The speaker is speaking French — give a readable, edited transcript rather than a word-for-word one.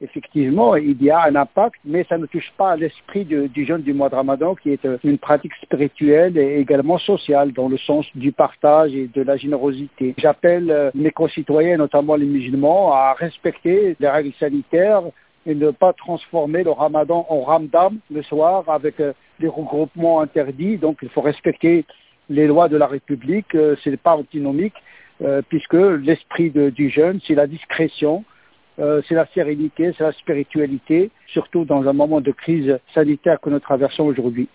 effectivement, il y a un impact, mais ça ne touche pas à l'esprit du jeûne du mois de Ramadan, qui est une pratique spirituelle et également sociale, dans le sens du partage et de la générosité. J'appelle mes concitoyens, notamment les musulmans, à respecter les règles sanitaires et ne pas transformer le Ramadan en Ramadan le soir avec des regroupements interdits. Donc, il faut respecter les lois de la République, ce n'est pas antinomique, puisque l'esprit du jeûne, c'est la discrétion, c'est la sérénité, c'est la spiritualité, surtout dans un moment de crise sanitaire que nous traversons aujourd'hui.